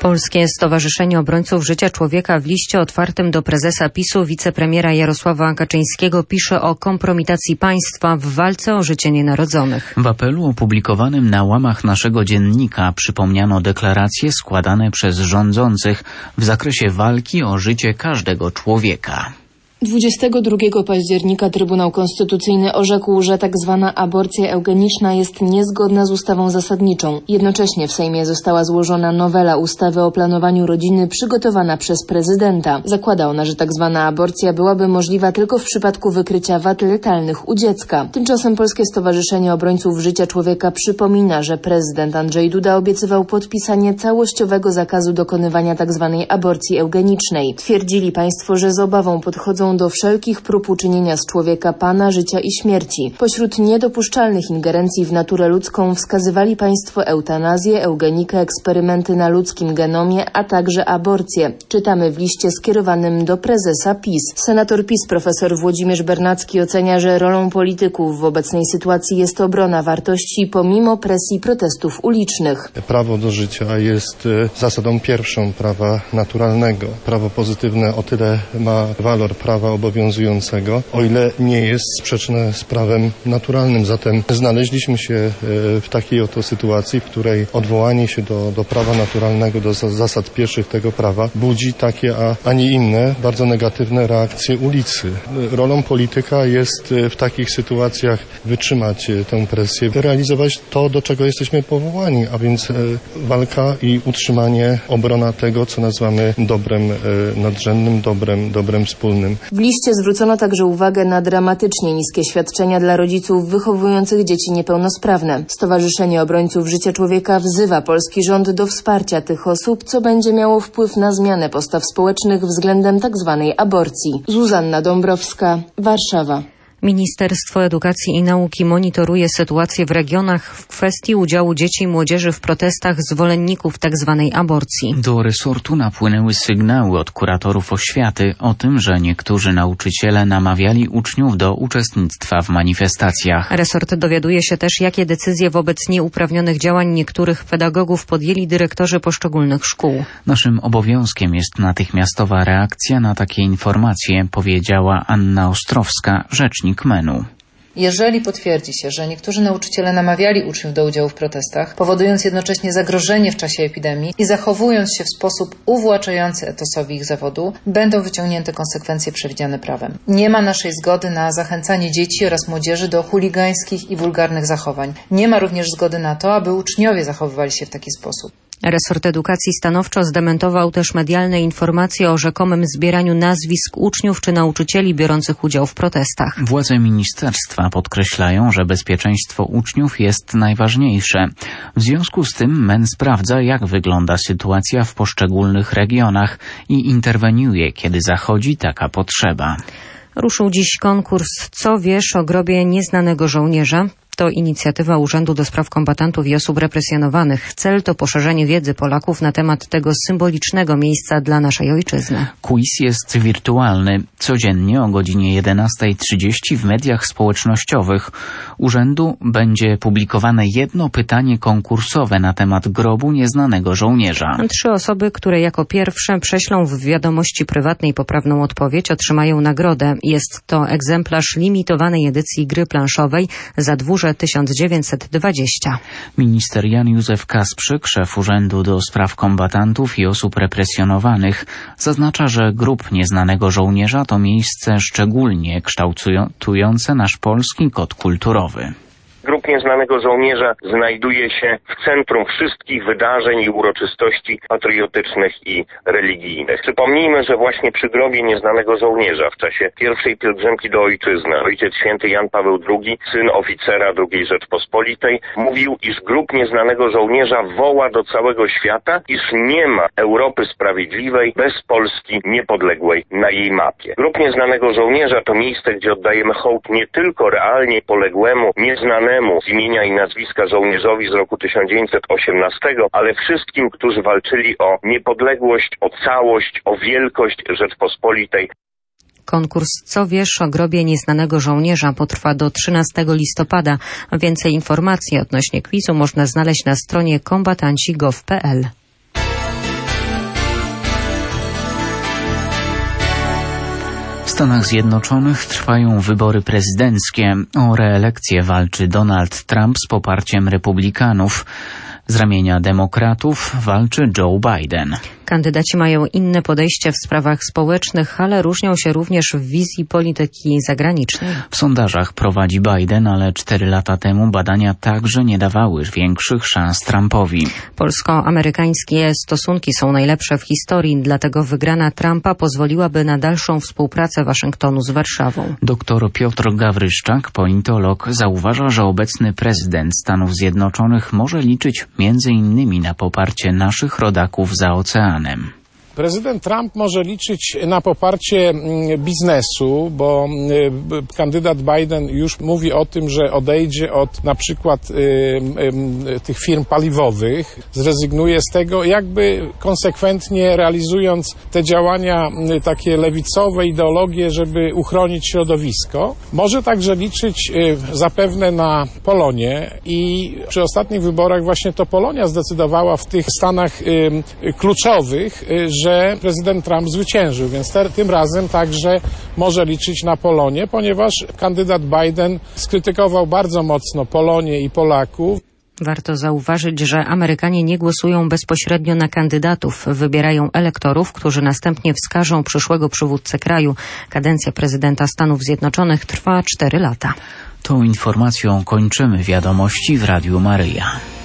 Polskie Stowarzyszenie Obrońców Życia Człowieka w liście otwartym do prezesa PiS-u wicepremiera Jarosława Kaczyńskiego pisze o kompromitacji państwa w walce o życie nienarodzonych. W apelu opublikowanym na łamach naszego dziennika przypomniano deklaracje składane przez rządzących w zakresie walki o życie każdego człowieka. 22 października Trybunał Konstytucyjny orzekł, że tzw. aborcja eugeniczna jest niezgodna z ustawą zasadniczą. Jednocześnie w Sejmie została złożona nowela ustawy o planowaniu rodziny przygotowana przez prezydenta. Zakłada ona, że tzw. aborcja byłaby możliwa tylko w przypadku wykrycia wad letalnych u dziecka. Tymczasem Polskie Stowarzyszenie Obrońców Życia Człowieka przypomina, że prezydent Andrzej Duda obiecywał podpisanie całościowego zakazu dokonywania tzw. aborcji eugenicznej. Twierdzili państwo, że z obawą podchodzą do wszelkich prób uczynienia z człowieka pana, życia i śmierci. Pośród niedopuszczalnych ingerencji w naturę ludzką wskazywali państwo eutanazję, eugenikę, eksperymenty na ludzkim genomie, a także aborcję. Czytamy w liście skierowanym do prezesa PiS. Senator PiS profesor Włodzimierz Bernacki ocenia, że rolą polityków w obecnej sytuacji jest obrona wartości pomimo presji protestów ulicznych. Prawo do życia jest zasadą pierwszą prawa naturalnego. Prawo pozytywne o tyle ma walor prawa obowiązującego, o ile nie jest sprzeczne z prawem naturalnym. Zatem znaleźliśmy się w takiej oto sytuacji, w której odwołanie się do prawa naturalnego, do zasad pierwszych tego prawa budzi takie, a nie inne bardzo negatywne reakcje ulicy. Rolą polityka jest w takich sytuacjach wytrzymać tę presję, realizować to, do czego jesteśmy powołani, a więc walka i utrzymanie, obrona tego, co nazywamy dobrem nadrzędnym, dobrem wspólnym. W liście zwrócono także uwagę na dramatycznie niskie świadczenia dla rodziców wychowujących dzieci niepełnosprawne. Stowarzyszenie Obrońców Życia Człowieka wzywa polski rząd do wsparcia tych osób, co będzie miało wpływ na zmianę postaw społecznych względem tzw. aborcji. Zuzanna Dąbrowska, Warszawa. Ministerstwo Edukacji i Nauki monitoruje sytuację w regionach w kwestii udziału dzieci i młodzieży w protestach zwolenników tzw. aborcji. Do resortu napłynęły sygnały od kuratorów oświaty o tym, że niektórzy nauczyciele namawiali uczniów do uczestnictwa w manifestacjach. Resort dowiaduje się też, jakie decyzje wobec nieuprawnionych działań niektórych pedagogów podjęli dyrektorzy poszczególnych szkół. Naszym obowiązkiem jest natychmiastowa reakcja na takie informacje, powiedziała Anna Ostrowska, rzecznik MEN-u. Jeżeli potwierdzi się, że niektórzy nauczyciele namawiali uczniów do udziału w protestach, powodując jednocześnie zagrożenie w czasie epidemii i zachowując się w sposób uwłaczający etosowi ich zawodu, będą wyciągnięte konsekwencje przewidziane prawem. Nie ma naszej zgody na zachęcanie dzieci oraz młodzieży do chuligańskich i wulgarnych zachowań. Nie ma również zgody na to, aby uczniowie zachowywali się w taki sposób. Resort Edukacji stanowczo zdementował też medialne informacje o rzekomym zbieraniu nazwisk uczniów czy nauczycieli biorących udział w protestach. Władze ministerstwa podkreślają, że bezpieczeństwo uczniów jest najważniejsze. W związku z tym MEN sprawdza, jak wygląda sytuacja w poszczególnych regionach i interweniuje, kiedy zachodzi taka potrzeba. Ruszył dziś konkurs Co wiesz o grobie nieznanego żołnierza? To inicjatywa Urzędu do Spraw Kombatantów i Osób Represjonowanych. Cel to poszerzenie wiedzy Polaków na temat tego symbolicznego miejsca dla naszej ojczyzny. Quiz jest wirtualny. Codziennie o godzinie 11:30 w mediach społecznościowych urzędu będzie publikowane jedno pytanie konkursowe na temat grobu nieznanego żołnierza. 3 osoby, które jako pierwsze prześlą w wiadomości prywatnej poprawną odpowiedź, otrzymają nagrodę. Jest to egzemplarz limitowanej edycji gry planszowej Zadwórze 1920. Minister Jan Józef Kasprzyk, szef Urzędu do Spraw Kombatantów i Osób Represjonowanych, zaznacza, że grób nieznanego żołnierza to miejsce szczególnie kształtujące nasz polski kod kulturowy. Grób Nieznanego Żołnierza znajduje się w centrum wszystkich wydarzeń i uroczystości patriotycznych i religijnych. Przypomnijmy, że właśnie przy grobie Nieznanego Żołnierza w czasie pierwszej pielgrzymki do ojczyzny Ojciec Święty Jan Paweł II, syn oficera II Rzeczpospolitej, mówił, iż grób Nieznanego Żołnierza woła do całego świata, iż nie ma Europy sprawiedliwej bez Polski niepodległej na jej mapie. Grób Nieznanego Żołnierza to miejsce, gdzie oddajemy hołd nie tylko realnie poległemu, nieznanemu z imienia i nazwiska żołnierzowi z roku 1918, ale wszystkim, którzy walczyli o niepodległość, o całość, o wielkość Rzeczpospolitej. Konkurs Co wiesz o grobie nieznanego żołnierza potrwa do 13 listopada. Więcej informacji odnośnie quizu można znaleźć na stronie kombatanci.gov.pl. Stanach Zjednoczonych trwają wybory prezydenckie. O reelekcję walczy Donald Trump z poparciem republikanów. Z ramienia demokratów walczy Joe Biden. Kandydaci mają inne podejście w sprawach społecznych, ale różnią się również w wizji polityki zagranicznej. W sondażach prowadzi Biden, ale 4 lata temu badania także nie dawały większych szans Trumpowi. Polsko-amerykańskie stosunki są najlepsze w historii, dlatego wygrana Trumpa pozwoliłaby na dalszą współpracę Waszyngtonu z Warszawą. Dr Piotr Gawryszczak, politolog, zauważa, że obecny prezydent Stanów Zjednoczonych może liczyć m.in. na poparcie naszych rodaków za oceanem. Prezydent Trump może liczyć na poparcie biznesu, bo kandydat Biden już mówi o tym, że odejdzie od na przykład tych firm paliwowych, zrezygnuje z tego, jakby konsekwentnie realizując te działania takie lewicowe, ideologie, żeby uchronić środowisko. Może także liczyć zapewne na Polonię i przy ostatnich wyborach właśnie to Polonia zdecydowała w tych stanach kluczowych, że prezydent Trump zwyciężył, więc tym razem także może liczyć na Polonię, ponieważ kandydat Biden skrytykował bardzo mocno Polonię i Polaków. Warto zauważyć, że Amerykanie nie głosują bezpośrednio na kandydatów. Wybierają elektorów, którzy następnie wskażą przyszłego przywódcę kraju. Kadencja prezydenta Stanów Zjednoczonych trwa 4 lata. Tą informacją kończymy wiadomości w Radiu Maryja.